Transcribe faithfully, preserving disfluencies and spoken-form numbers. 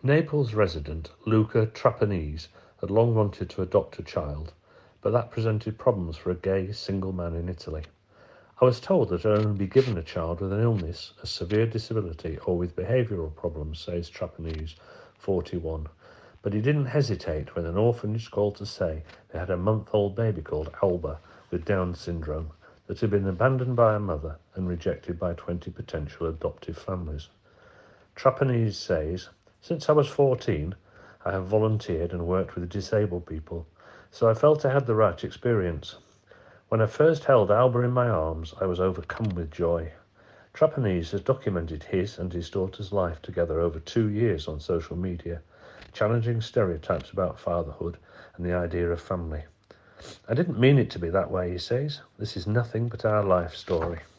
Naples resident Luca Trapanese had long wanted to adopt a child, but that presented problems for a gay, single man in Italy. I was told that I'd only be given a child with an illness, a severe disability, or with behavioural problems, says Trapanese, forty-one. But he didn't hesitate when an orphanage called to say they had a month-old baby called Alba with Down syndrome that had been abandoned by a mother and rejected by twenty potential adoptive families. Trapanese says, "Since I was fourteen, I have volunteered and worked with disabled people, so I felt I had the right experience. When I first held Alba in my arms, I was overcome with joy." Trapanese has documented his and his daughter's life together over two years on social media, challenging stereotypes about fatherhood and the idea of family. "I didn't mean it to be that way," he says. "This is nothing but our life story."